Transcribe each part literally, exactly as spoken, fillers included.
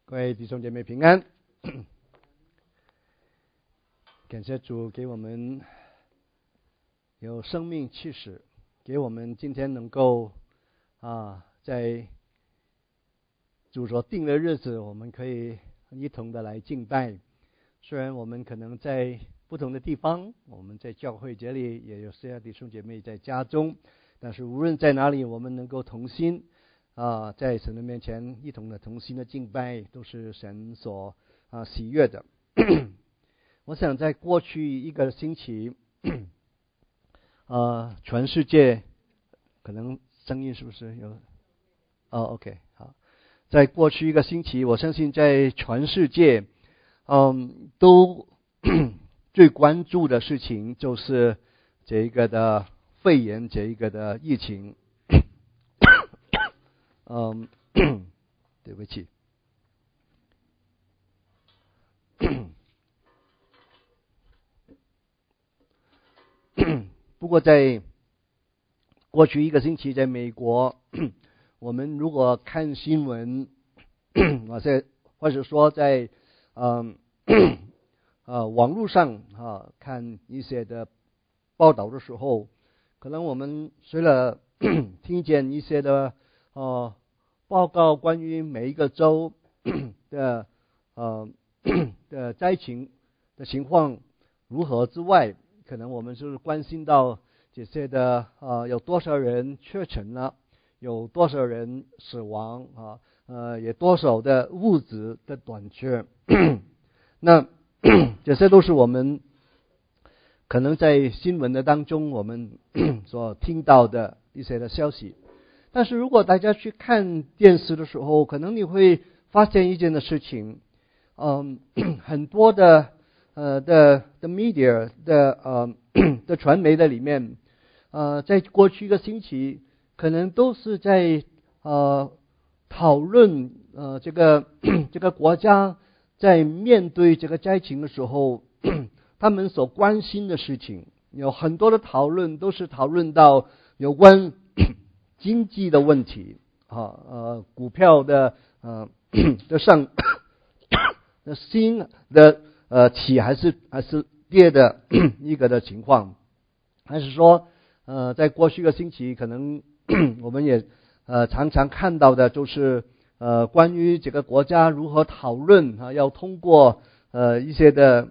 各位弟兄姐妹平安。感谢主给我们有生命气势，给我们今天能够啊，在主所定的日子，我们可以一同的来敬拜。虽然我们可能在不同的地方，我们在教会这里也有些弟兄姐妹在家中，但是无论在哪里，我们能够同心啊，在神的面前一同的同心的敬拜，都是神所啊喜悦的。我想在过去一个星期，呃，全世界可能声音是不是有？哦 ，OK， 好，在过去一个星期，我相信在全世界，嗯，都最关注的事情就是这一个的肺炎，这一个的疫情。嗯，对不起。不过在过去一个星期，在美国，我们如果看新闻，或者或者说在嗯呃网络上啊看一些的报道的时候，可能我们除了听见一些的呃报告关于每一个州的呃的灾情的情况如何之外，可能我们就是关心到这些的呃有多少人确诊了，有多少人死亡啊，呃也多少的物质的短缺。那这些都是我们可能在新闻的当中我们所听到的一些的消息。但是如果大家去看电视的时候，可能你会发现一件的事情，嗯，很多的呃的的 media 的呃的传媒的里面，呃，在过去一个星期，可能都是在呃讨论呃这个这个国家在面对这个灾情的时候，他们所关心的事情，有很多的讨论都是讨论到有关经济的问题啊，呃，股票的呃的上的新的呃起还是还是跌的一个的情况，还是说呃在过去一个星期，可能我们也呃常常看到的就是呃关于这个国家如何讨论啊，要通过呃一些的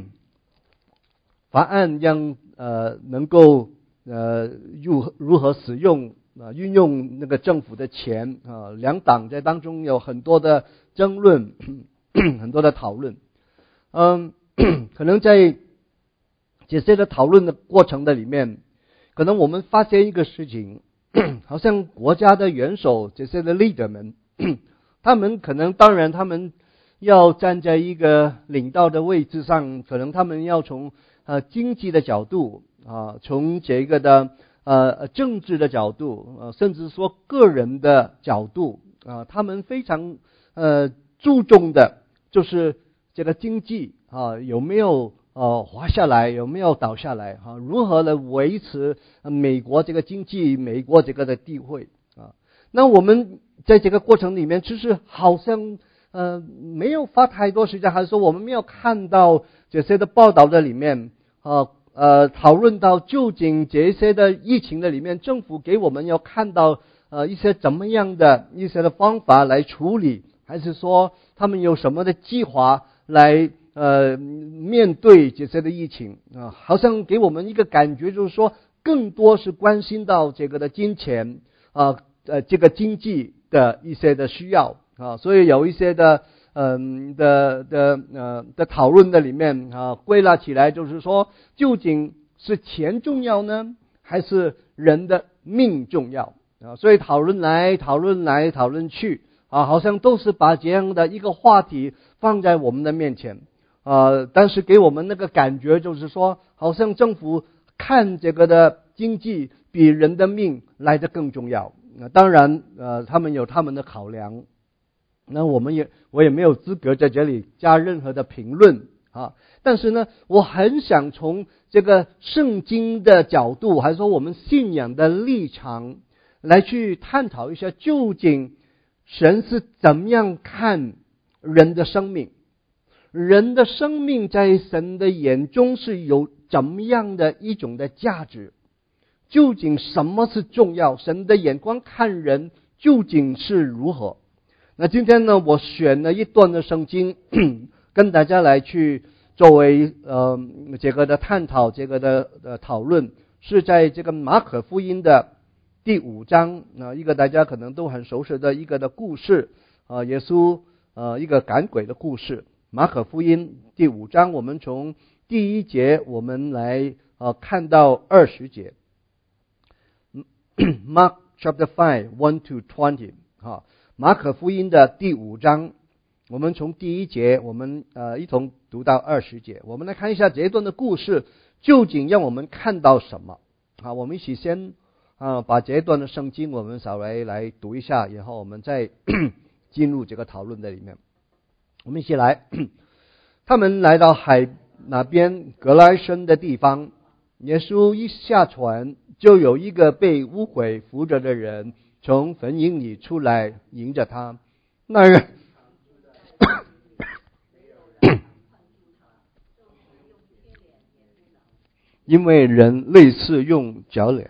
法案，让呃能够呃如如何使用啊运用那个政府的钱啊，两党在当中有很多的争论，很多的讨论。嗯，可能在这些的讨论的过程的里面，可能我们发现一个事情，好像国家的元首这些的 leader 们，他们可能当然他们要站在一个领导的位置上，可能他们要从呃经济的角度啊，从这个的呃政治的角度，呃甚至说个人的角度啊，他们非常呃注重的就是这个经济啊有没有呃滑下来，有没有倒下来啊，如何来维持美国这个经济，美国这个的地位啊。那我们在这个过程里面，就是好像呃没有花太多时间，还是说我们没有看到这些的报道的里面啊呃讨论到究竟这些的疫情的里面，政府给我们要看到呃一些怎么样的一些的方法来处理，还是说他们有什么的计划来呃面对这些的疫情啊？好像给我们一个感觉就是说，更多是关心到这个的金钱啊呃这个经济的一些的需要啊，所以有一些的嗯的的呃的讨论的里面啊，归纳起来就是说，究竟是钱重要呢，还是人的命重要啊？所以讨论来讨论来讨论去啊，好像都是把这样的一个话题放在我们的面前啊，但是给我们那个感觉就是说，好像政府看这个的经济比人的命来得更重要。当然呃他们有他们的考量，那我们也我也没有资格在这里加任何的评论啊。但是呢，我很想从这个圣经的角度，还是说我们信仰的立场来去探讨一下，究竟神是怎么样看人的生命。人的生命在神的眼中是有怎么样的一种的价值？究竟什么是重要？神的眼光看人究竟是如何？那今天呢，我选了一段的圣经跟大家来去作为呃这个的探讨，这个的呃讨论，是在这个马可福音的第五章啊、呃，一个大家可能都很熟悉的一个的故事啊、呃，耶稣呃一个赶鬼的故事。马可福音第五章，我们从第一节我们来呃看到二十节。Mark chapter five one to twenty 哈，马可福音的第五章，我们从第一节我们呃一同读到二十节。我们来看一下这一段的故事究竟让我们看到什么。好，我们一起先啊、呃、把这一段的圣经我们稍微来读一下，然后我们再进入这个讨论的里面。我们一起来。他们来到海那边格莱森的地方，耶稣一下船，就有一个被污鬼附着的人从坟茔里出来迎着他。那人因为人类似用脚镣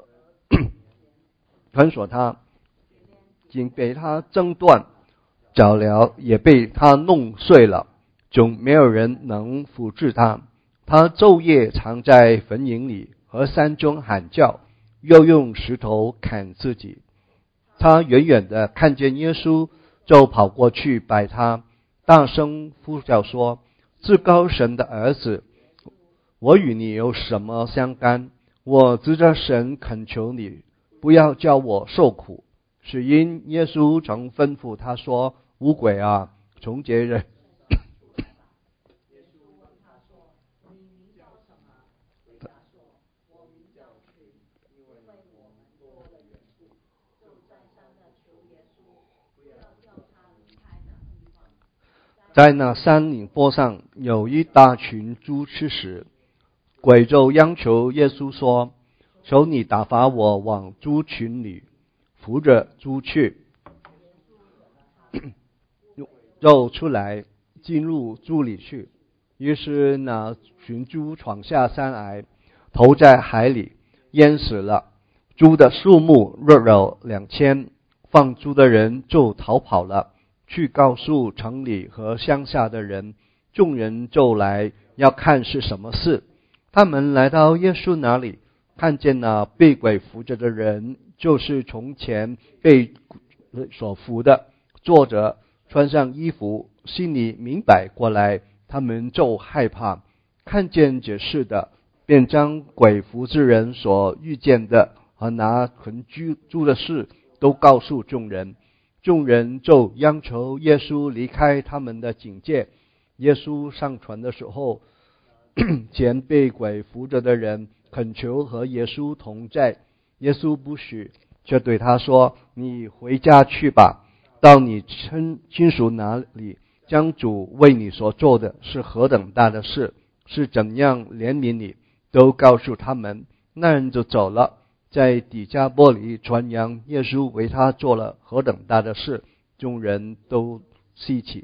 捆锁他，仅被他挣断，脚镣也被他弄碎了，总没有人能扶治他。他昼夜藏在坟茔里，和山中喊叫，又用石头砍自己。他远远的看见耶稣，就跑过去拜他，大声呼叫说：至高神的儿子，我与你有什么相干？我指着神恳求你，不要叫我受苦。是因耶稣曾吩咐他说：污鬼啊，从这人在那山岭坡上有一大群猪吃食，鬼就央求耶稣说：求你打发我往猪群里，扶着猪去。就出来进入猪里去。于是那群猪闯下山来，投在海里，淹死了。猪的数目若有两千，放猪的人就逃跑了，去告诉城里和乡下的人。众人就来要看是什么事。他们来到耶稣那里，看见那被鬼附着的人，就是从前被所附的，坐着，穿上衣服，心里明白过来，他们就害怕。看见这事的，便将鬼附之人所遇见的和拿捆猪的事都告诉众人。众人就央求耶稣离开他们的警戒。耶稣上船的时候，前被鬼附着的人恳求和耶稣同在，耶稣不许，却对他说：你回家去吧，到你亲亲属那里，将主为你所做的是何等大的事，是怎样怜悯你，都告诉他们。那人就走了，在底加波里传扬耶稣为他做了何等大的事，众人都稀奇。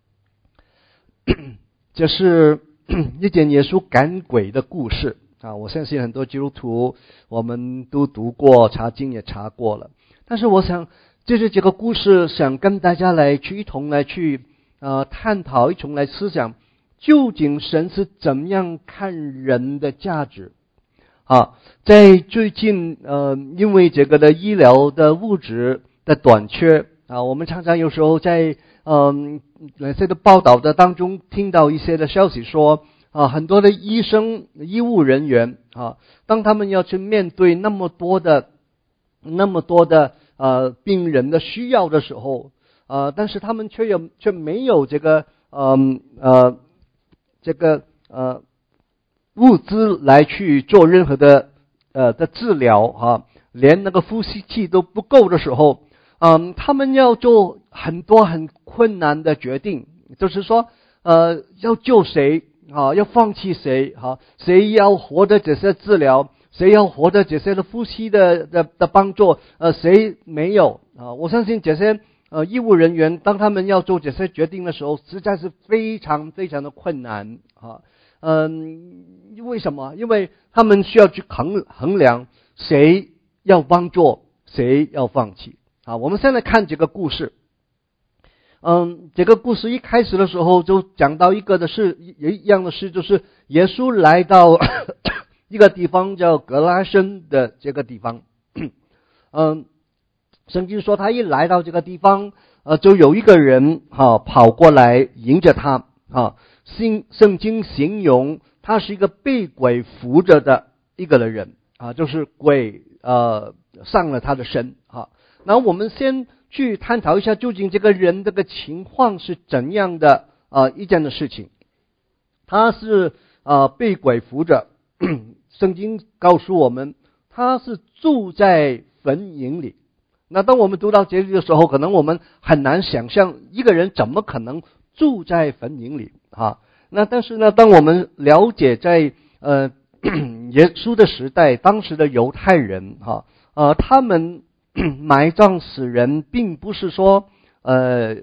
这是一件耶稣赶鬼的故事啊！我相信很多基督徒我们都读过，查经也查过了。但是我想，就是这个故事，想跟大家来去一同来去呃探讨，一同来思想，究竟神是怎么样看人的价值啊？在最近呃，因为这个的医疗的物质的短缺啊，我们常常有时候在嗯，那些的报道的当中听到一些的消息说啊，很多的医生、医务人员啊，当他们要去面对那么多的、那么多的呃病人的需要的时候，呃，但是他们却有却没有这个嗯 呃, 呃这个呃物资来去做任何的呃的治疗啊，连那个呼吸器都不够的时候。嗯，他们要做很多很困难的决定，就是说，呃，要救谁啊？要放弃谁？哈、啊，谁要获得这些治疗？谁要获得这些的呼吸的的的帮助？呃，谁没有啊？我相信这些呃医务人员当他们要做这些决定的时候，实在是非常非常的困难啊。嗯，为什么？因为他们需要去衡衡量谁要帮助，谁要放弃啊。我们现在看这个故事。嗯，这个故事一开始的时候就讲到一个的事，一样的事，就是耶稣来到一个地方叫格拉森的这个地方。嗯，圣经说他一来到这个地方，呃，就有一个人哈、啊、跑过来迎着他啊。圣圣经形容他是一个被鬼附着的一个的人啊，就是鬼呃上了他的身啊。然后我们先去探讨一下，究竟这个人这个情况是怎样的啊、呃、一件的事情。他是呃被鬼附着，圣经告诉我们他是住在坟茔里。那当我们读到这里的时候，可能我们很难想象一个人怎么可能住在坟茔里啊。那但是呢，当我们了解在呃耶稣的时代，当时的犹太人哈呃他们埋葬死人，并不是说呃，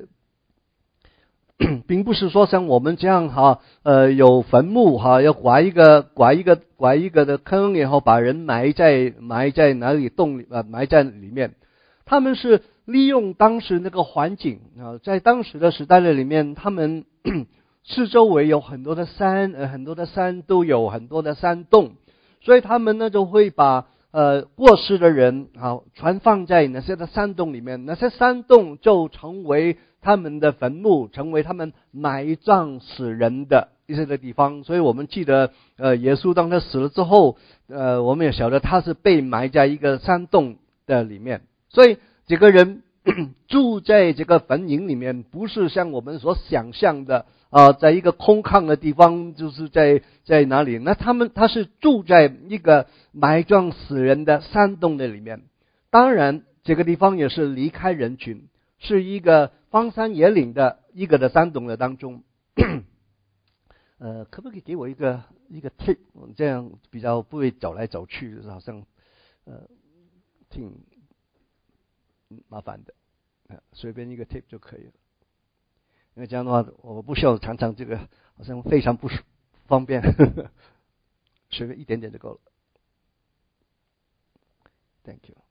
并不是说像我们这样哈，呃，有坟墓哈，要刮一个刮一个刮一个的坑，然后把人埋在埋在哪里洞里啊，埋在里面。他们是利用当时那个环境啊，在当时的时代的里面，他们四周围有很多的山，呃，很多的山都有很多的山洞，所以他们呢就会把呃，过世的人啊，全放在那些的山洞里面，那些山洞就成为他们的坟墓，成为他们埋葬死人的一些的地方。所以我们记得，呃，耶稣当他死了之后，呃，我们也晓得他是被埋在一个山洞的里面。所以这个人住在这个坟茔里面，不是像我们所想象的。啊，在一个空旷的地方，就是在在哪里？那他们他是住在一个埋葬死人的山洞的里面。当然，这个地方也是离开人群，是一个荒山野岭的一个的山洞的当中。呃，可不可以给我一个一个 tip？ 这样比较不会走来走去，好像呃挺麻烦的。呃，随便一个 tip 就可以了。因为这样的话，我不需要常常这个，好像非常不方便，呵呵，随便一点点就够了。Thank you。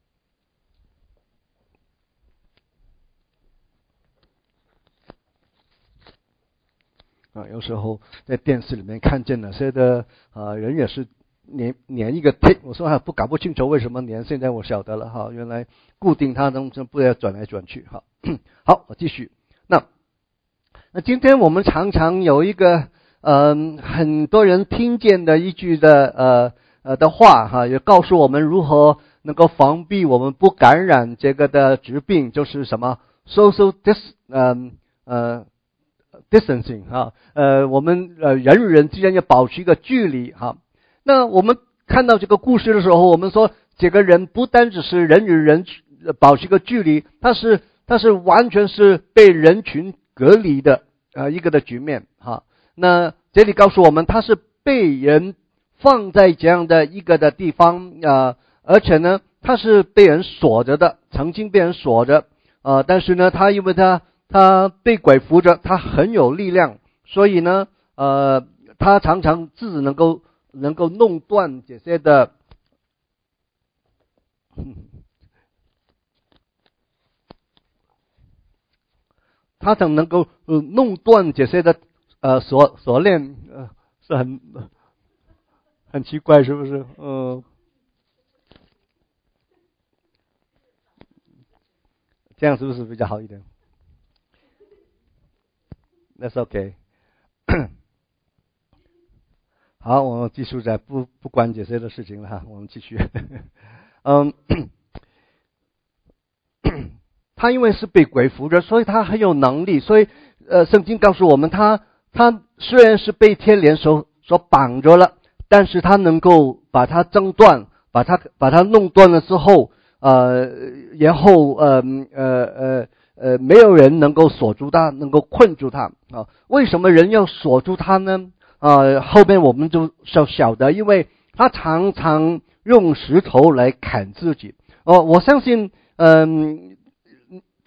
啊，有时候在电视里面看见哪些的啊人也是粘粘一个 tape， 我说还不搞不清楚为什么粘，现在我晓得了哈，原来固定它能不要转来转去哈。好，我继续。那。那今天我们常常有一个呃很多人听见的一句的呃呃的话哈，也告诉我们如何能够防避我们不感染这个的疾病，就是什么 social dis 呃呃 distancing 哈，呃我们呃人与人之间要保持一个距离哈。那我们看到这个故事的时候，我们说这个人不单只是人与人保持一个距离，他是他是完全是被人群隔离的呃一个的局面哈。那这里告诉我们，他是被人放在这样的一个的地方啊、呃，而且呢，他是被人锁着的，曾经被人锁着呃，但是呢，他因为他他被鬼附着，他很有力量，所以呢，呃，他常常自己能够能够弄断这些的。他怎能够呃弄断这些的呃锁锁链呃是很很奇怪，是不是？呃，这样是不是比较好一点 ？That's okay 。好，我们继续在不不管这些的事情了哈，我们继续。嗯。他因为是被鬼附着，所以他很有能力。所以，呃，圣经告诉我们，他他虽然是被天连所所绑着了，但是他能够把它挣断，把它把它弄断了之后，呃，然后呃呃呃呃，没有人能够锁住他，能够困住他啊。为什么人要锁住他呢？啊，后面我们就晓晓得，因为他常常用石头来砍自己。哦，我相信，嗯、呃。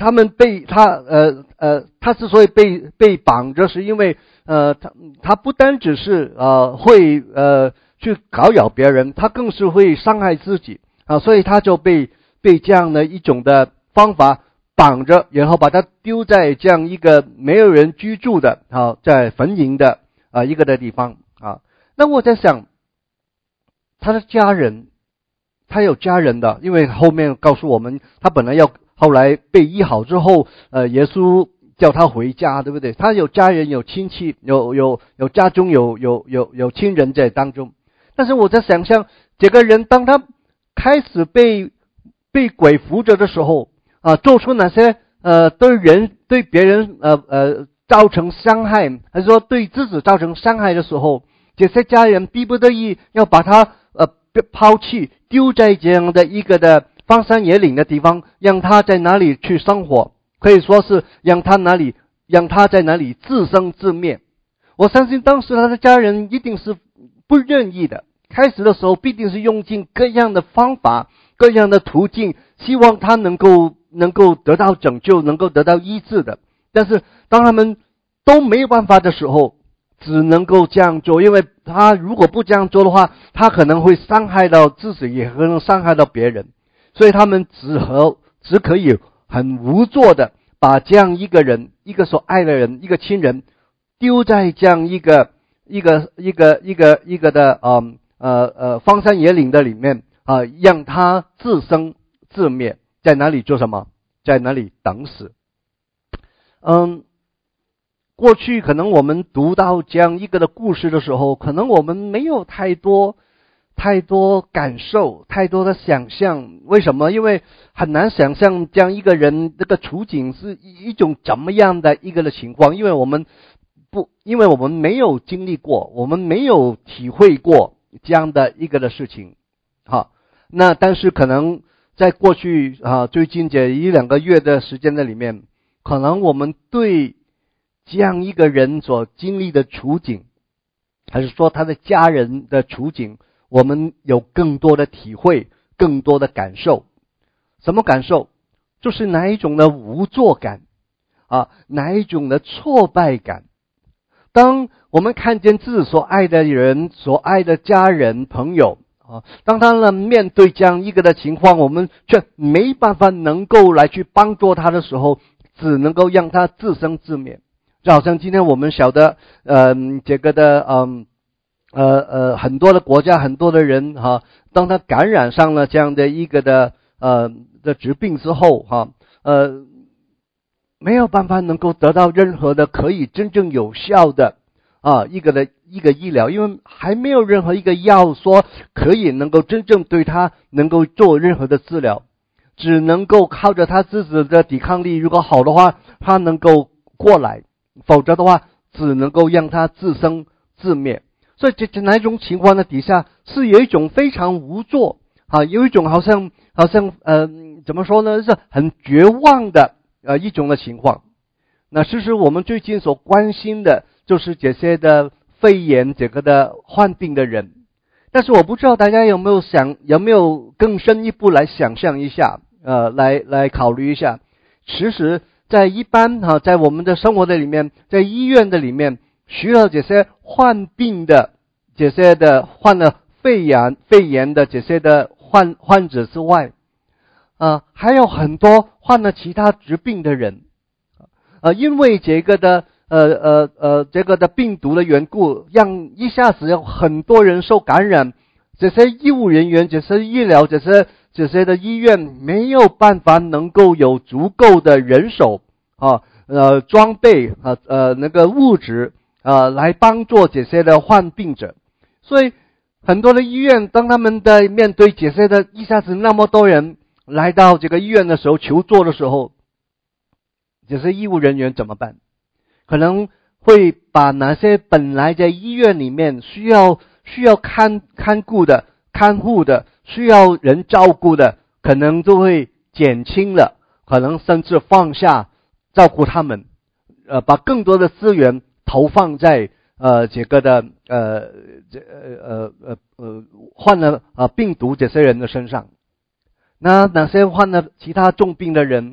他们被他呃呃，他之所以被被绑着，是因为呃，他他不单只是呃会呃去搞咬别人，他更是会伤害自己啊，所以他就被被这样的一种的方法绑着，然后把他丢在这样一个没有人居住的啊，在坟茔的啊一个的地方啊。那我在想，他的家人，他有家人的，因为后面告诉我们，他本来要后来被医好之后，呃，耶稣叫他回家，对不对？他有家人，有亲戚，有有有家中有有有有亲人在当中。但是我在想象，这个人当他开始被被鬼附着的时候啊，做出哪些呃对人对别人呃呃造成伤害，还是说对自己造成伤害的时候，这些家人逼不得已要把他呃抛弃，丢在这样的一个的荒山野岭的地方，让他在哪里去生活，可以说是让他哪里让他在哪里自生自灭。我相信当时他的家人一定是不愿意的，开始的时候必定是用尽各样的方法，各样的途径，希望他能够能够得到拯救，能够得到医治的。但是当他们都没有办法的时候，只能够这样做，因为他如果不这样做的话，他可能会伤害到自己，也可能伤害到别人。所以他们只和只可以很无助的把这样一个人，一个所爱的人，一个亲人，丢在这样一个一个一个一个一个的呃呃呃荒山野岭的里面啊、呃，让他自生自灭，在哪里做什么，在哪里等死。嗯。过去可能我们读到这样一个的故事的时候，可能我们没有太多太多感受，太多的想象。为什么？因为很难想象这样一个人这个处境是一种怎么样的一个的情况，因为我们不，因为我们没有经历过，我们没有体会过这样的一个的事情。好，那但是可能在过去啊最近这一两个月的时间的里面，可能我们对这样一个人所经历的处境，还是说他的家人的处境，我们有更多的体会，更多的感受。什么感受？就是哪一种的无助感啊，哪一种的挫败感。当我们看见自己所爱的人，所爱的家人朋友啊，当他们面对这样一个的情况，我们却没办法能够来去帮助他的时候，只能够让他自生自灭。就好像今天我们晓得，呃，这个的，嗯，呃呃，很多的国家，很多的人哈、啊，当他感染上了这样的一个的呃的疾病之后，哈、啊，呃，没有办法能够得到任何的可以真正有效的啊一个的一个医疗，因为还没有任何一个药说可以能够真正对他能够做任何的治疗，只能够靠着他自己的抵抗力，如果好的话，他能够过来。否则的话，只能够让他自生自灭。所以这这哪一种情况的底下，是有一种非常无助啊，有一种好像好像呃怎么说呢，是很绝望的呃一种的情况。那其实我们最近所关心的就是这些的肺炎这个的患病的人，但是我不知道大家有没有想有没有更深一步来想象一下，呃，来来考虑一下，其实。在一般哈，在我们的生活的里面，在医院的里面，除了这些患病的、这些的患了肺炎、肺炎的这些的患患者之外，啊，还有很多患了其他疾病的人，呃，因为这个的呃呃呃这个的病毒的缘故，让一下子有很多人受感染，这些医务人员、这些医疗、这些。这些的医院没有办法能够有足够的人手啊，呃，装备啊，呃，那个物质啊，来帮助这些的患病者。所以很多的医院，当他们在面对这些的一下子那么多人来到这个医院的时候求助的时候，这些医务人员怎么办？可能会把那些本来在医院里面需要需要看看顾的、看护的。需要人照顾的，可能都会减轻了，可能甚至放下照顾他们，呃，把更多的资源投放在呃这个的呃这呃呃呃患了呃病毒这些人的身上。那哪些患了其他重病的人，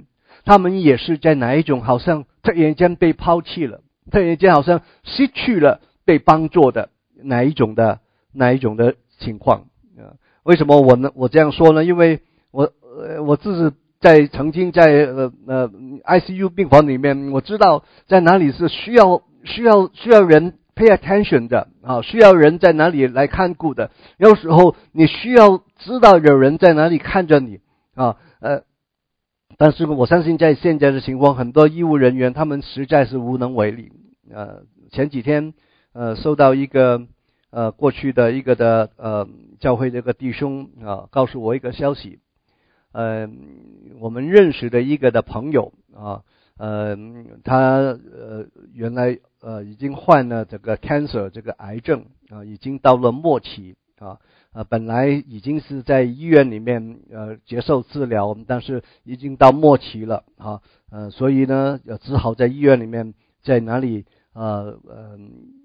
他们也是在哪一种好像突然间被抛弃了，突然间好像失去了被帮助的哪一种的哪一种的情况啊？为什么我呢？我这样说呢？因为我呃我自己在曾经在呃呃 I C U 病房里面，我知道在哪里是需要需要需要人 pay attention 的啊，需要人在哪里来看顾的。有时候你需要知道有人在哪里看着你啊，呃。但是我相信在现在的情况，很多医务人员他们实在是无能为力。呃，前几天呃收到一个呃过去的一个的呃教会这个弟兄啊告诉我一个消息，呃我们认识的一个的朋友啊，呃他呃原来呃已经患了这个 cancer 这个癌症啊，已经到了末期啊。呃，本来已经是在医院里面呃接受治疗，但是已经到末期了啊，呃，所以呢，只好在医院里面在哪里呃呃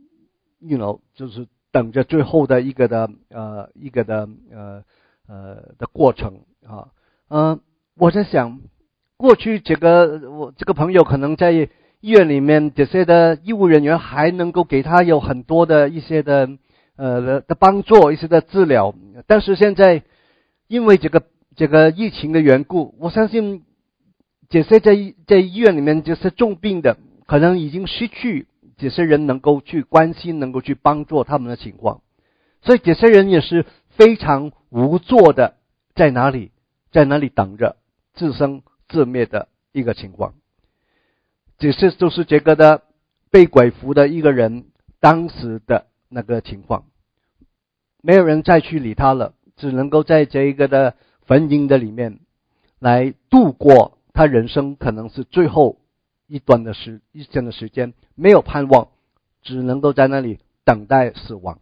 ，you know， 就是等着最后的一个的呃一个的呃呃的过程啊。嗯、呃，我在想，过去这个我这个朋友可能在医院里面这些的医务人员还能够给他有很多的一些的。呃的帮助，一些的治疗，但是现在因为这个这个疫情的缘故，我相信这些在在医院里面这些重病的，可能已经失去这些人能够去关心、能够去帮助他们的情况，所以这些人也是非常无助的，在哪里在哪里等着自生自灭的一个情况。这是就是这个的被鬼附的一个人当时的那个情况，没有人再去理他了，只能够在这一个的坟茔的里面来度过他人生可能是最后一段的时一天的时间，没有盼望，只能够在那里等待死亡。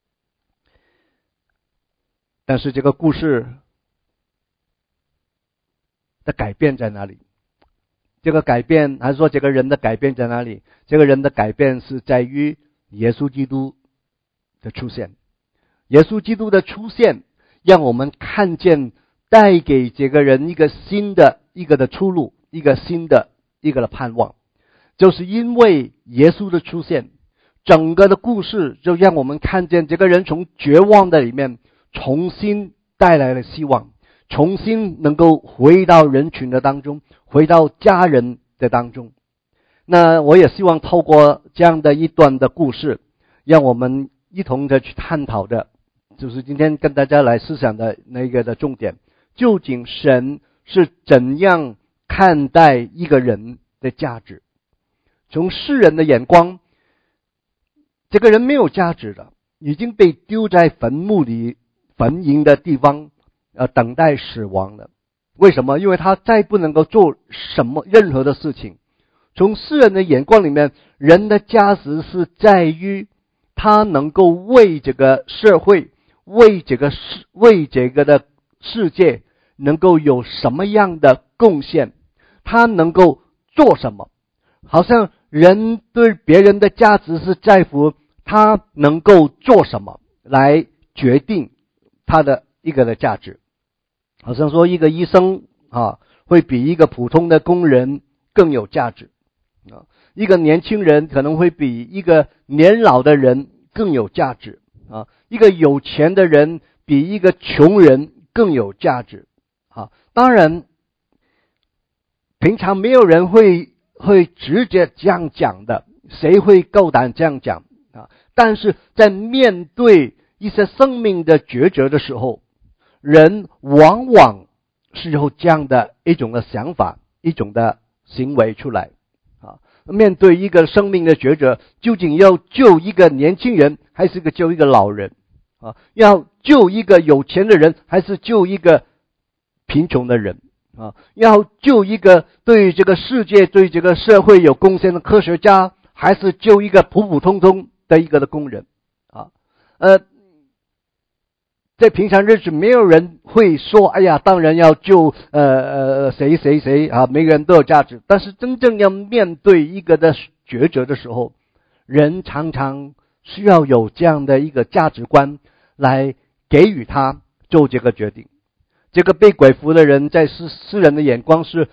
但是这个故事的改变在哪里？这个改变还是说这个人的改变在哪里？这个人的改变是在于耶稣基督的出现。耶稣基督的出现让我们看见，带给这个人一个新的一个的出路，一个新的一个的盼望。就是因为耶稣的出现，整个的故事就让我们看见这个人从绝望的里面重新带来了希望，重新能够回到人群的当中，回到家人的当中。那我也希望透过这样的一段的故事，让我们一同的去探讨的，就是今天跟大家来思想的那个的重点，究竟神是怎样看待一个人的价值？从世人的眼光，这个人没有价值的，已经被丢在坟墓里坟茔的地方，呃，等待死亡了。为什么？因为他再不能够做什么任何的事情。从世人的眼光里面，人的价值是在于他能够为这个社会，为这个世，为这个的世界能够有什么样的贡献，他能够做什么。好像人对别人的价值是在乎他能够做什么来决定他的一个的价值。好像说一个医生啊，会比一个普通的工人更有价值啊，一个年轻人可能会比一个年老的人更有价值啊，一个有钱的人比一个穷人更有价值啊。当然平常没有人会会直接这样讲的，谁会够胆这样讲啊？但是在面对一些生命的抉择的时候，人往往是有这样的一种的想法，一种的行为出来啊。面对一个生命的抉择，究竟要救一个年轻人，还是个救一个老人啊？要救一个有钱的人，还是救一个贫穷的人啊？要救一个对这个世界、对这个社会有贡献的科学家，还是救一个普普通通的一个的工人啊？呃。在平常日子，没有人会说：“哎呀，当然要救呃呃谁谁谁啊！”每个人都有价值。但是真正要面对一个的抉择的时候，人常常需要有这样的一个价值观来给予他做这个决定。这个被鬼附的人，在世世人的眼光是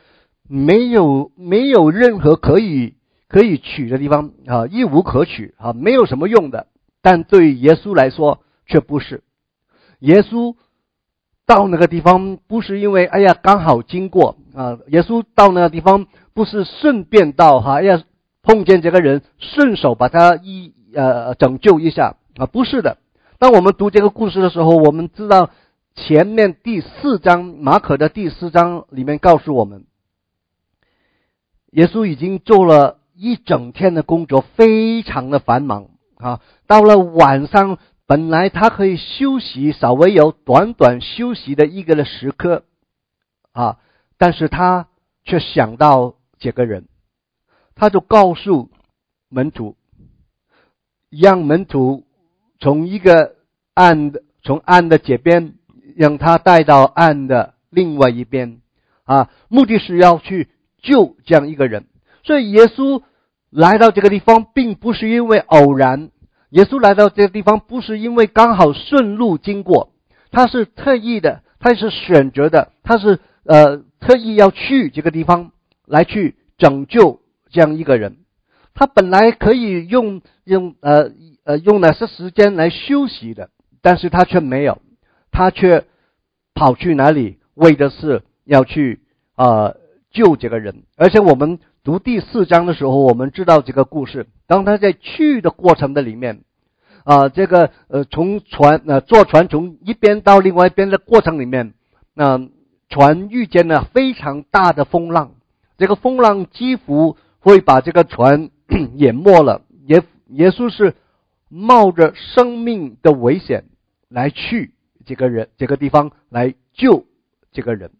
没有没有任何可以可以取的地方啊，一无可取啊，没有什么用的。但对耶稣来说却不是。耶稣到那个地方不是因为哎呀刚好经过啊，耶稣到那个地方不是顺便到哈，哎呀碰见这个人顺手把他一呃拯救一下啊，不是的。当我们读这个故事的时候，我们知道前面第四章马可的第四章里面告诉我们，耶稣已经做了一整天的工作，非常的繁忙啊。到了晚上，本来他可以休息，稍微有短短休息的一个的时刻啊，但是他却想到这个人，他就告诉门徒，让门徒从一个岸的从岸的这边，让他带到岸的另外一边啊，目的是要去救这样一个人。所以耶稣来到这个地方并不是因为偶然，耶稣来到这个地方不是因为刚好顺路经过，他是特意的，他是选择的，他是呃特意要去这个地方来去拯救这样一个人。他本来可以用用呃呃用那些时间来休息的，但是他却没有，他却跑去哪里？为的是要去呃救这个人。而且我们读第四章的时候，我们知道这个故事。当他在去的过程的里面，啊、呃，这个呃从船呃坐船从一边到另外一边的过程里面，那、呃、船遇见了非常大的风浪，这个风浪几乎会把这个船淹没了。耶耶稣是冒着生命的危险来去这个人这个地方来救这个人。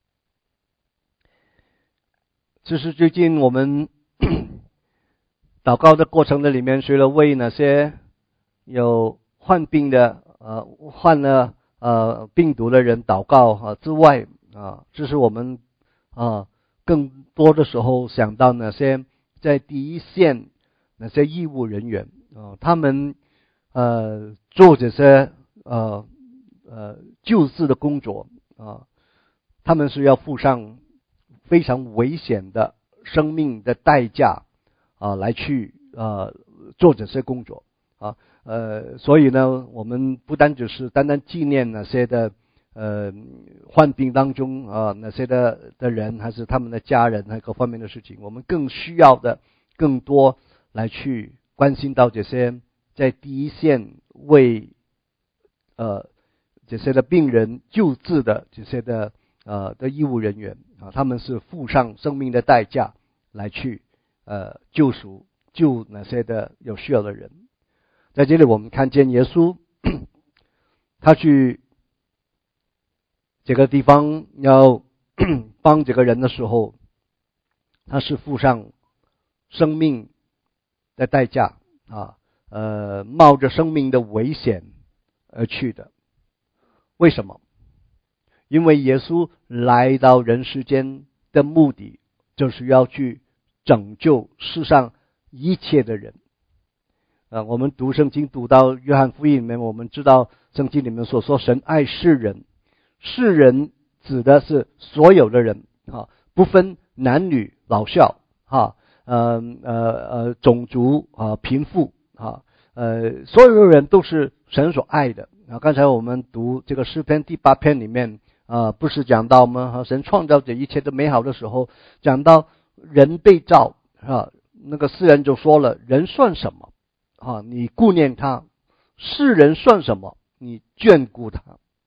这是最近我们祷告的过程的里面，除了为那些有患病的呃患了呃病毒的人祷告啊之外啊，这是我们啊更多的时候想到那些在第一线那些医务人员啊，他们呃做这些呃呃救治的工作啊，他们是要付上非常危险的生命的代价啊，来去呃做这些工作啊，呃，所以呢，我们不单只是单单纪念那些的呃患病当中啊那些的的人，还是他们的家人，还各方面的事情，我们更需要的更多来去关心到这些在第一线为呃这些的病人救治的这些的呃的医务人员啊，他们是付上生命的代价来去呃救赎救那些的有需要的人。在这里我们看见耶稣他去这个地方要帮这个人的时候，他是付上生命的代价啊，呃冒着生命的危险而去的。为什么？因为耶稣来到人世间的目的就是要去拯救世上一切的人。呃，我们读圣经读到约翰福音里面，我们知道圣经里面所说神爱世人，世人指的是所有的人啊，不分男女老少啊，呃呃呃种族啊贫富啊，呃所有的人都是神所爱的啊。刚才我们读这个诗篇第八篇里面啊，不是讲到吗？神创造这一切的美好的时候，讲到人被造啊，那个诗人就说了，人算什么啊？你顾念他，世人算什么？你眷顾他。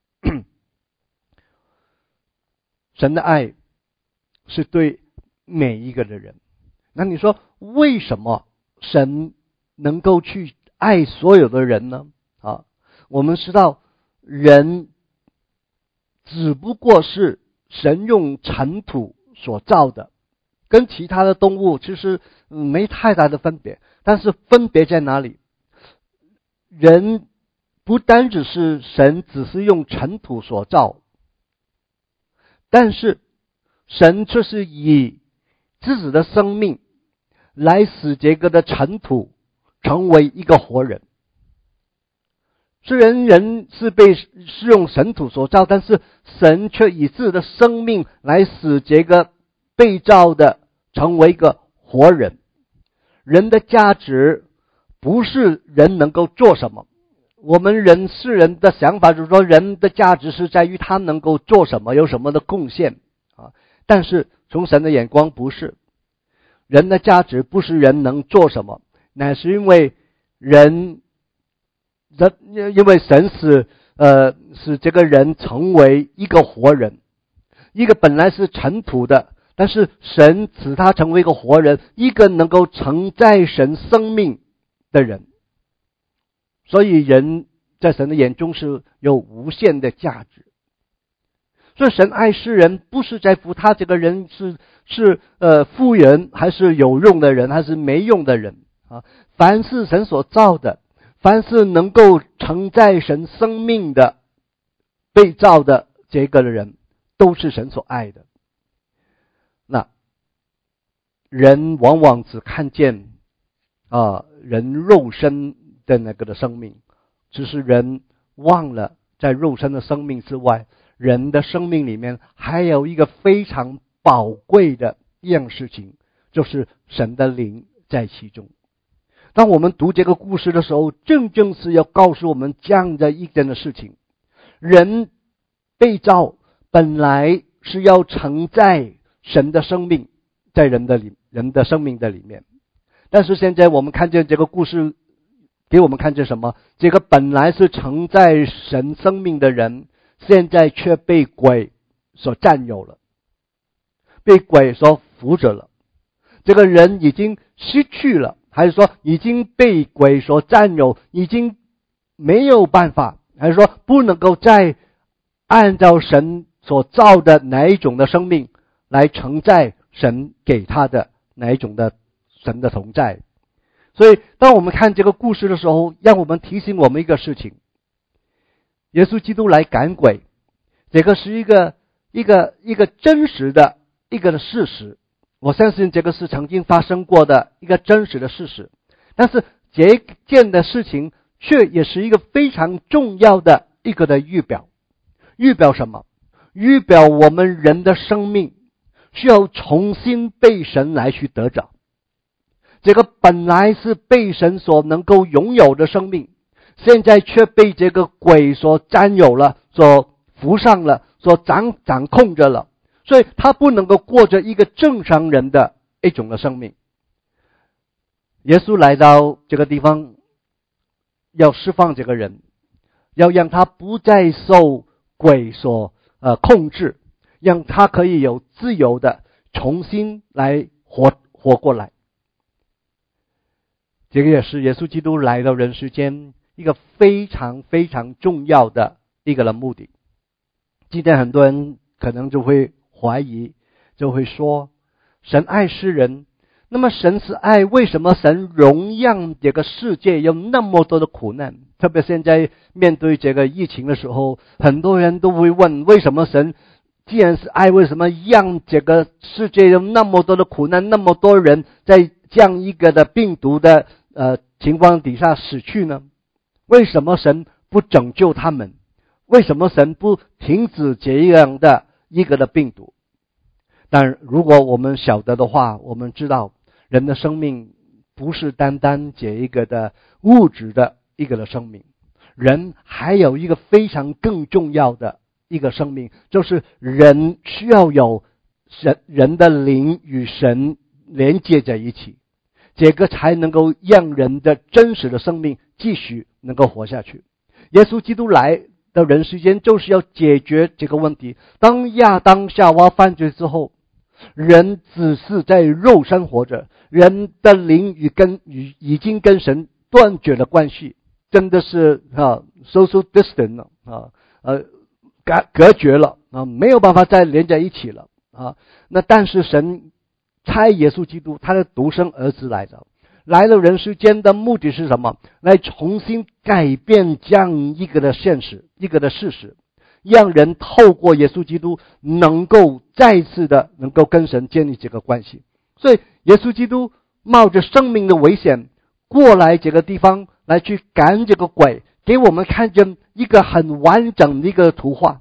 神的爱是对每一个的人。那你说为什么神能够去爱所有的人呢？啊，我们知道人只不过是神用尘土所造的，跟其他的动物其实没太大的分别。但是分别在哪里？人不单只是神只是用尘土所造，但是神却是以自己的生命来使这个的尘土成为一个活人。虽然人是被是用尘土所造，但是神却以自己的生命来使这个被造的成为一个活人。人的价值不是人能够做什么，我们人世人的想法就是说，人的价值是在于他能够做什么，有什么的贡献啊。但是从神的眼光不是，人的价值不是人能做什么，乃是因为人，因为神使呃使这个人成为一个活人，一个本来是尘土的，但是神使他成为一个活人，一个能够承载神生命的人。所以人在神的眼中是有无限的价值。所以神爱世人，不是在乎他这个人是是呃富人还是有用的人还是没用的人啊。凡是神所造的，凡是能够承载神生命的被造的这个人，都是神所爱的。那人往往只看见啊人肉身的那个的生命，只是人忘了在肉身的生命之外，人的生命里面还有一个非常宝贵的一样事情，就是神的灵在其中。当我们读这个故事的时候，正正是要告诉我们这样的一件的事情：人被造本来是要承载神的生命在人的里人的生命的里面，但是现在我们看见这个故事给我们看见什么？这个本来是承载神生命的人，现在却被鬼所占有了，被鬼所扶着了。这个人已经失去了，还是说已经被鬼所占有，已经没有办法，还是说不能够再按照神所造的哪一种的生命来承载神给他的哪一种的神的同在。所以当我们看这个故事的时候，让我们提醒我们一个事情：耶稣基督来赶鬼，这个是一个一个一个真实的一个的事实。我相信这个是曾经发生过的一个真实的事实，但是这件的事情却也是一个非常重要的一个的预表。预表什么？预表我们人的生命需要重新被神来去得着。这个本来是被神所能够拥有的生命，现在却被这个鬼所占有了，所扶上了，所掌掌控着了，所以他不能够过着一个正常人的一种的生命。耶稣来到这个地方，要释放这个人，要让他不再受鬼所呃控制，让他可以有自由的重新来活活过来。这个也是耶稣基督来到人世间一个非常非常重要的一个的目的。今天很多人可能就会怀疑，就会说神爱世人，那么神是爱，为什么神容让这个世界有那么多的苦难？特别现在面对这个疫情的时候，很多人都会问，为什么神既然是爱，为什么让这个世界有那么多的苦难，那么多人在这样一个的病毒的呃情况底下死去呢？为什么神不拯救他们？为什么神不停止这样的一个的病毒？但如果我们晓得的话，我们知道人的生命不是单单这一个的物质的一个的生命，人还有一个非常更重要的一个生命，就是人需要有神人的灵与神连接在一起，这个才能够让人的真实的生命继续能够活下去。耶稣基督来的人世间就是要解决这个问题。当亚当夏娃犯罪之后，人只是在肉身活着，人的灵与跟与已经跟神断绝了关系，真的是啊 social distant 了啊呃隔隔绝了啊，没有办法再连在一起了啊。那但是神差耶稣基督他的独生儿子来的，来到人世间的目的是什么？来重新改变这样一个的现实，一个的事实，让人透过耶稣基督能够再次的能够跟神建立这个关系。所以耶稣基督冒着生命的危险过来这个地方来去赶这个鬼，给我们看见一个很完整的一个图画，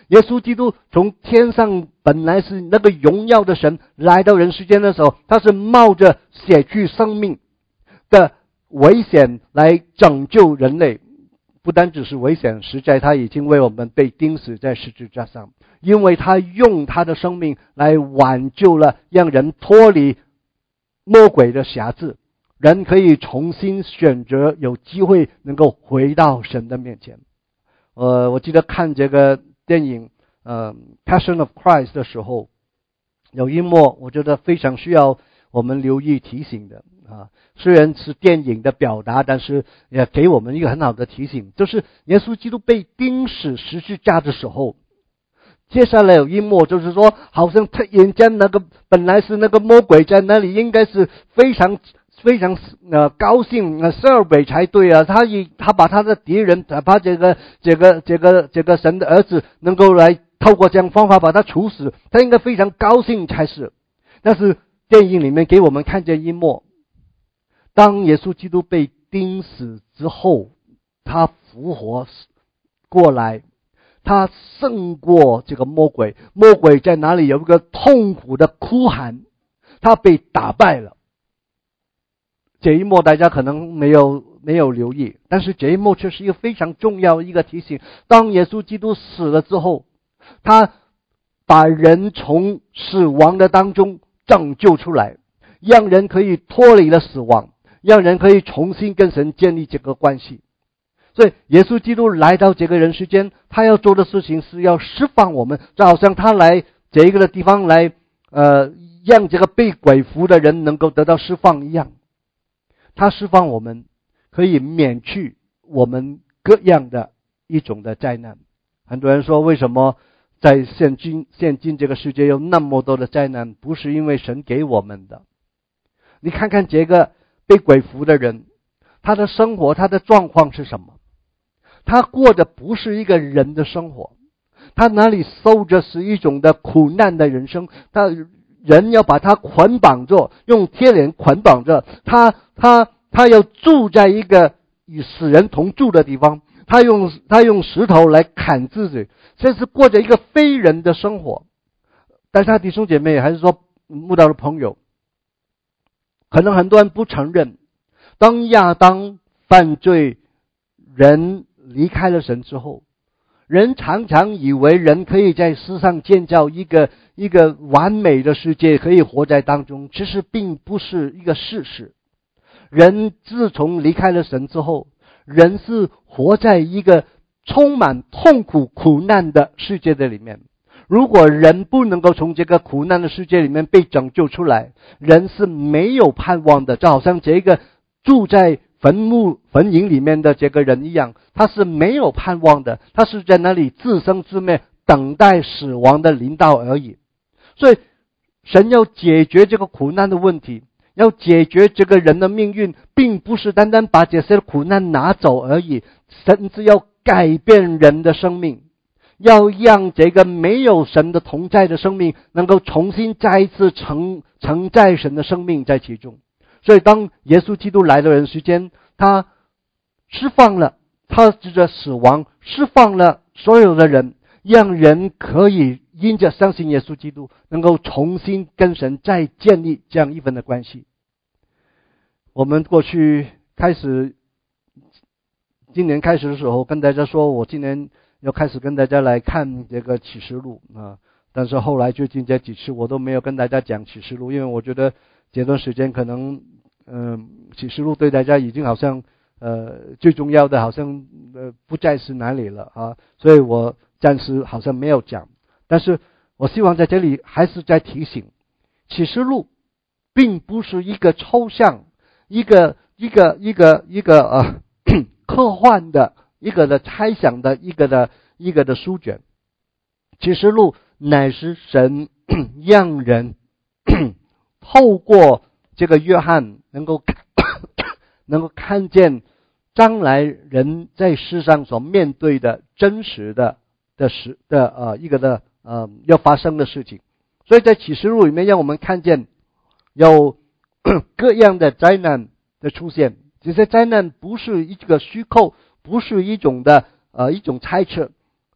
耶稣基督从天上本来是那个荣耀的神，来到人世间的时候，他是冒着血去生命的危险来拯救人类。不单只是危险，实在他已经为我们被钉死在十字架上，因为他用他的生命来挽救了，让人脱离魔鬼的辖制，人可以重新选择，有机会能够回到神的面前。呃，我记得看这个电影呃 Passion of Christ 的时候，有一幕我觉得非常需要我们留意提醒的啊，虽然是电影的表达，但是也给我们一个很好的提醒，就是耶稣基督被钉死十字架的时候，接下来有一幕就是说，好像突然间那个本来是那个魔鬼在那里，应该是非常非常呃高兴呃 celebrate 才对啊，他以他把他的敌人，把这个这个这个这个神的儿子能够来透过这样方法把他处死，他应该非常高兴才是。但是电影里面给我们看见一幕，当耶稣基督被钉死之后，他复活过来，他胜过这个魔鬼，魔鬼在哪里有一个痛苦的哭喊，他被打败了。这一幕大家可能没有没有留意，但是这一幕却是一个非常重要的一个提醒。当耶稣基督死了之后，他把人从死亡的当中拯救出来，让人可以脱离了死亡，让人可以重新跟神建立这个关系。所以耶稣基督来到这个人世间，他要做的事情是要释放我们，就好像他来这个的地方来呃，让这个被鬼附的人能够得到释放一样。他释放我们，可以免去我们各样的一种的灾难。很多人说，为什么在现今现今这个世界有那么多的灾难？不是因为神给我们的。你看看这个被鬼附的人，他的生活，他的状况是什么？他过的不是一个人的生活，他哪里受着是一种的苦难的人生，他人要把他捆绑着，用铁链捆绑着，他他他要住在一个与死人同住的地方，他用他用石头来砍自己，这是过着一个非人的生活。但是他弟兄姐妹还是说慕道的朋友，可能很多人不承认，当亚当犯罪，人离开了神之后，人常常以为人可以在世上建造一个一个完美的世界，可以活在当中，其实并不是一个事实。人自从离开了神之后，人是活在一个充满痛苦苦难的世界的里面。如果人不能够从这个苦难的世界里面被拯救出来，人是没有盼望的。就好像这个住在坟墓坟茔里面的这个人一样，他是没有盼望的，他是在那里自生自灭，等待死亡的临到而已。所以神要解决这个苦难的问题，要解决这个人的命运，并不是单单把这些苦难拿走而已，甚至要改变人的生命，要让这个没有神的同在的生命能够重新再一次承承载神的生命在其中。所以当耶稣基督来的人世间，他释放了他的死亡，释放了所有的人，让人可以因着相信耶稣基督，能够重新跟神再建立这样一份的关系。我们过去开始今年开始的时候跟大家说，我今年要开始跟大家来看这个启示录啊，但是后来最近这几次我都没有跟大家讲启示录，因为我觉得这段时间可能嗯、呃，启示录对大家已经好像呃最重要的好像呃不再是哪里了啊，所以我暂时好像没有讲。但是我希望在这里还是在提醒，启示录并不是一个抽象一个一个一个一个呃科幻的一个的猜想的一个的一个的书卷。启示录乃是神让人透过这个约翰能够能够看见将来人在世上所面对的真实的的实的呃一个的呃要发生的事情。所以在启示录里面让我们看见有各样的灾难的出现，这些灾难不是一个虚构，不是一种的呃一种猜测，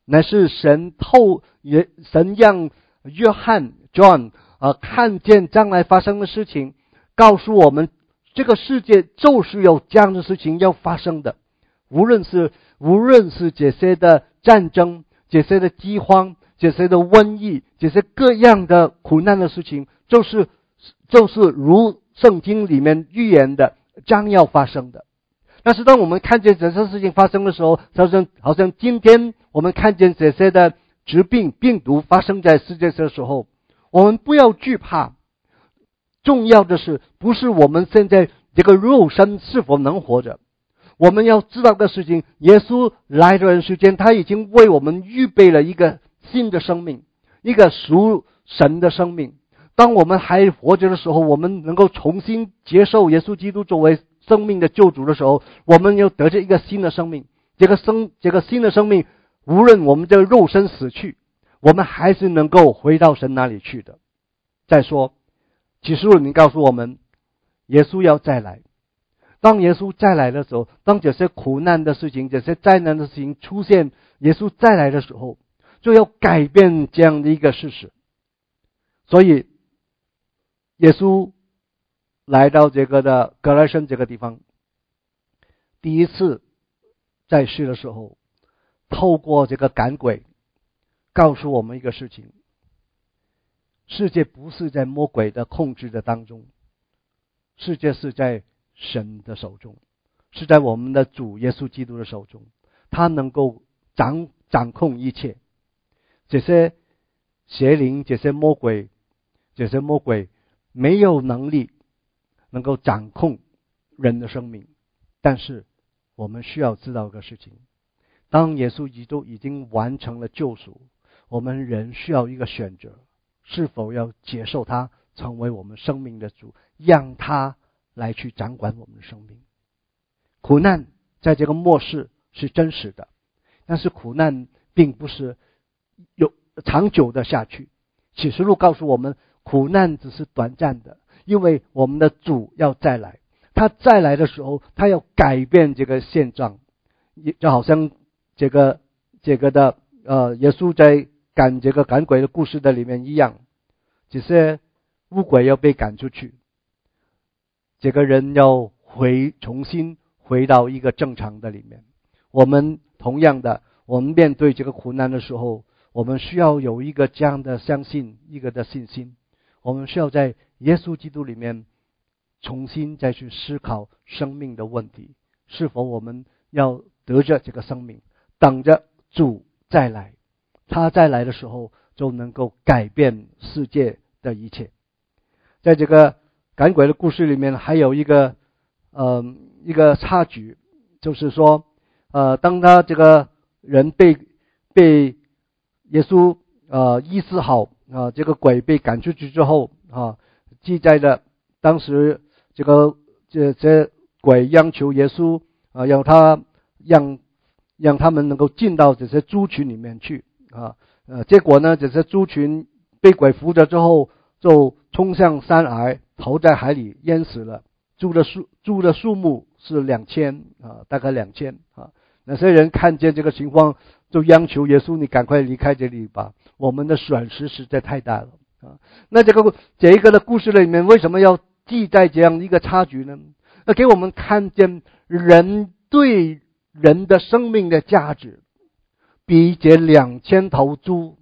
乃是神透也神让约翰 John 啊、呃、看见将来发生的事情，告诉我们这个世界就是有这样的事情要发生的。无论是无论是这些的战争，这些的饥荒，这些的瘟疫，这些各样的苦难的事情，就是就是如圣经里面预言的将要发生的。但是当我们看见这些事情发生的时候，好像好像今天我们看见这些的疾病病毒发生在世界上的时候，我们不要惧怕。重要的是不是我们现在这个肉身是否能活着，我们要知道的事情，耶稣来的人世间，他已经为我们预备了一个新的生命，一个属神的生命。当我们还活着的时候，我们能够重新接受耶稣基督作为生命的救主的时候，我们要得着一个新的生命。这个生这个新的生命，无论我们这个肉身死去，我们还是能够回到神那里去的。再说启示录里面告诉我们，耶稣要再来。当耶稣再来的时候，当这些苦难的事情，这些灾难的事情出现，耶稣再来的时候，就要改变这样的一个事实。所以耶稣来到这个的格拉森这个地方，第一次在世的时候，透过这个赶鬼告诉我们一个事情，世界不是在魔鬼的控制的当中，世界是在神的手中，是在我们的主耶稣基督的手中，他能够掌掌控一切。这些邪灵，这些魔鬼，这些魔鬼没有能力能够掌控人的生命。但是我们需要知道一个事情，当耶稣基督已经完成了救赎，我们人需要一个选择，是否要接受他成为我们生命的主，让他来去掌管我们的生命。苦难在这个末世是真实的，但是苦难并不是有长久的下去。启示录告诉我们，苦难只是短暂的，因为我们的主要再来。他再来的时候，他要改变这个现状，就好像这个这个的呃，耶稣在赶这个赶鬼的故事的里面一样，只是污鬼要被赶出去，这个人要回重新回到一个正常的里面。我们同样的，我们面对这个苦难的时候，我们需要有一个这样的相信，一个的信心。我们需要在耶稣基督里面重新再去思考生命的问题，是否我们要得着这个生命，等着主再来，他再来的时候就能够改变世界的一切。在这个赶鬼的故事里面，还有一个呃一个插曲，就是说呃当他这个人被被耶稣呃医治好啊、呃，这个鬼被赶出去之后啊，记载的当时这个这这鬼央求耶稣啊，让他让让他们能够进到这些猪群里面去啊，呃，结果呢，这些猪群被鬼附着之后，就冲向山崖，投在海里淹死了。猪的数猪的数目是两千啊，大概两千啊。那些人看见这个情况，就央求耶稣：“你赶快离开这里吧，我们的损失实在太大了啊。”那这个这一个的故事里面，为什么要记载这样一个差距呢？那给我们看见人对人的生命的价值，比这两千头猪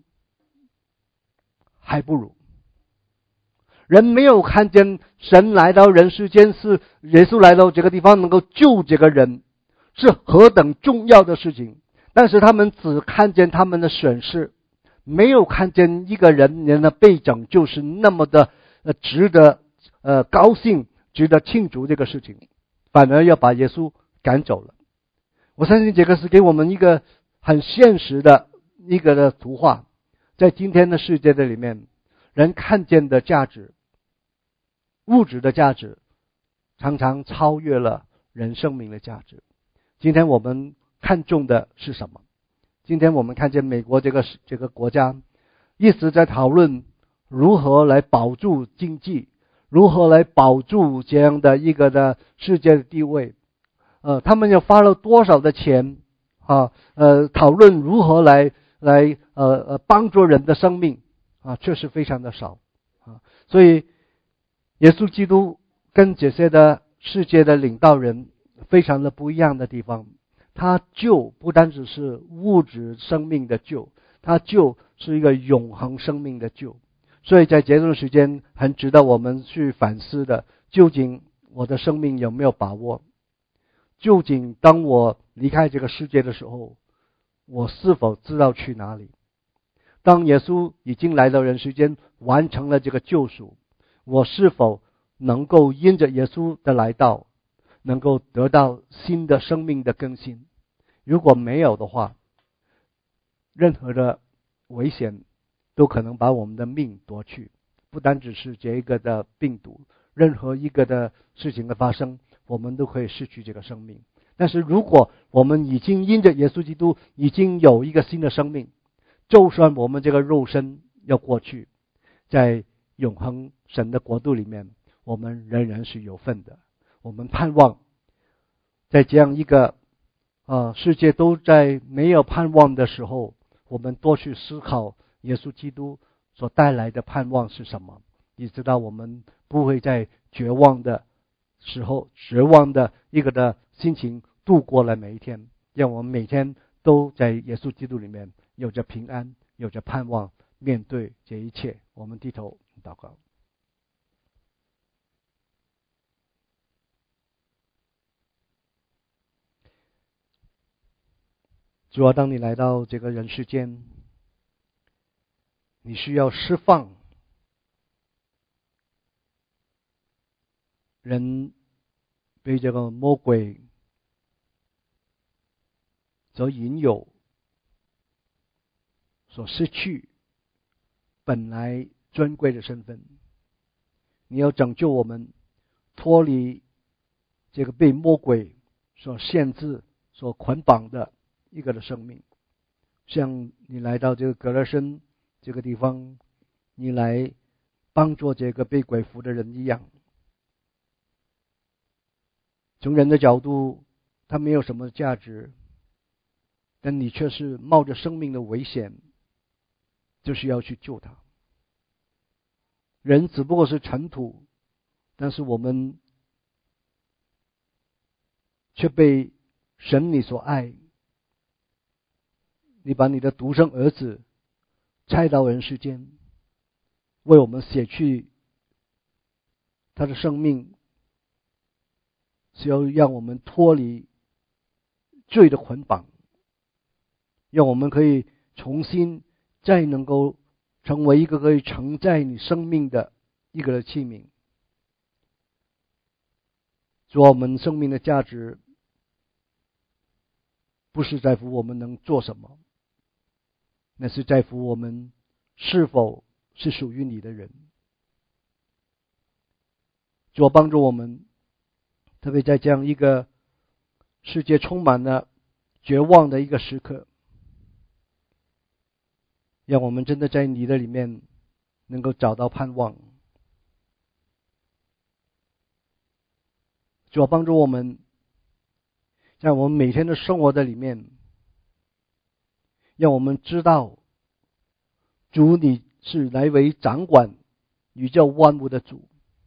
还不如。人没有看见神来到人世间，是耶稣来到这个地方能够救这个人，是何等重要的事情。但是他们只看见他们的损失，没有看见一个人人的被拯救是那么的呃值得呃高兴，值得庆祝这个事情，反而要把耶稣赶走了。我相信这个是给我们一个很现实的一个的图画。在今天的世界的里面，人看见的价值，物质的价值常常超越了人生命的价值。今天我们看重的是什么？今天我们看见美国这个这个国家一直在讨论如何来保住经济，如何来保住这样的一个的世界的地位。呃，他们又花了多少的钱啊？呃，讨论如何来来呃呃帮助人的生命啊，确实非常的少啊。所以耶稣基督跟这些的世界的领导人非常的不一样的地方，他救不单只是物质生命的救，他救是一个永恒生命的救。所以在这段时间很值得我们去反思的，究竟我的生命有没有把握？究竟当我离开这个世界的时候，我是否知道去哪里？当耶稣已经来到人世间，完成了这个救赎，我是否能够因着耶稣的来到，能够得到新的生命的更新？如果没有的话，任何的危险都可能把我们的命夺去，不单只是这一个的病毒，任何一个的事情的发生，我们都可以失去这个生命。但是如果我们已经因着耶稣基督已经有一个新的生命，就算我们这个肉身要过去，在永恒神的国度里面，我们仍然是有份的。我们盼望在这样一个呃世界都在没有盼望的时候，我们多去思考耶稣基督所带来的盼望是什么，以知道我们不会在绝望的时候绝望的一个的心情度过了每一天，让我们每天都在耶稣基督里面有着平安，有着盼望，面对这一切。我们低头祷告。主啊，当你来到这个人世间，你需要释放人被这个魔鬼所引诱，所失去本来尊贵的身份。你要拯救我们脱离这个被魔鬼所限制所捆绑的一个的生命，像你来到这个格勒森这个地方，你来帮助这个被鬼附的人一样。从人的角度，他没有什么价值，但你却是冒着生命的危险，就是要去救他。人只不过是尘土，但是我们却被神你所爱。你把你的独生儿子差到人世间，为我们写去他的生命，是要让我们脱离罪的捆绑，让我们可以重新再能够成为一个可以承载你生命的一个器皿。主啊，我们生命的价值不是在乎我们能做什么，那是在乎我们是否是属于你的人。主啊，帮助我们，特别在这样一个世界充满了绝望的一个时刻，让我们真的在你的里面能够找到盼望。主啊，帮助我们，在我们每天的生活的里面，让我们知道主你是来为掌管宇宙万物的主。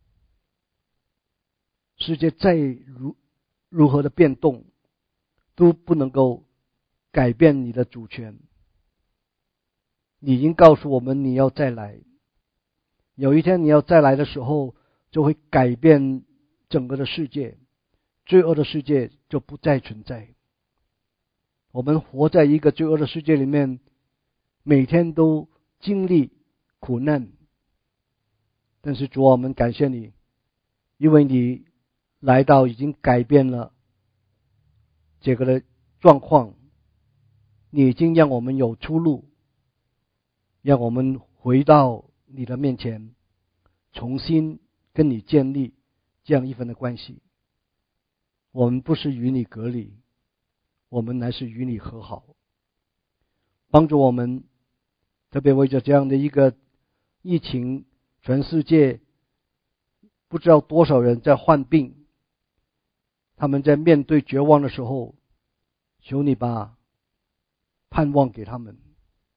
世界再如如何的变动，都不能够改变你的主权。你已经告诉我们你要再来，有一天你要再来的时候，就会改变整个的世界，罪恶的世界就不再存在。我们活在一个罪恶的世界里面，每天都经历苦难，但是主啊，我们感谢你，因为你来到已经改变了这个的状况，你已经让我们有出路，让我们回到你的面前，重新跟你建立这样一份的关系。我们不是与你隔离，我们乃是与你和好。帮助我们，特别为着这样的一个疫情，全世界不知道多少人在患病，他们在面对绝望的时候，求你把盼望给他们，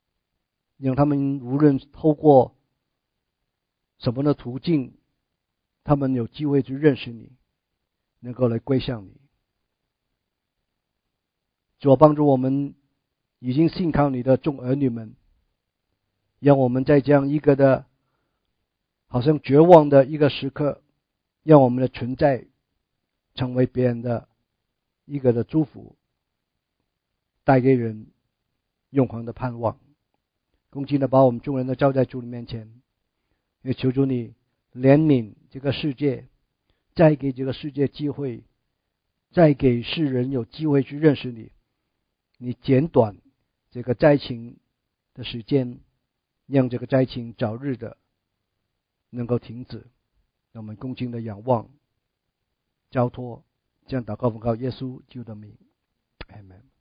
让他们无论透过什么的途径，他们有机会去认识你，能够来归向你。主啊，帮助我们已经信靠你的众儿女们，让我们在这样一个的好像绝望的一个时刻，让我们的存在成为别人的一个的祝福，带给人永恒的盼望。恭敬的把我们众人都交在主的面前，也求主你怜悯这个世界，再给这个世界机会，再给世人有机会去认识你。你减短这个灾情的时间，让这个灾情早日的能够停止。让我们恭敬的仰望交托，这样祷告奉靠耶稣基督的名，阿们。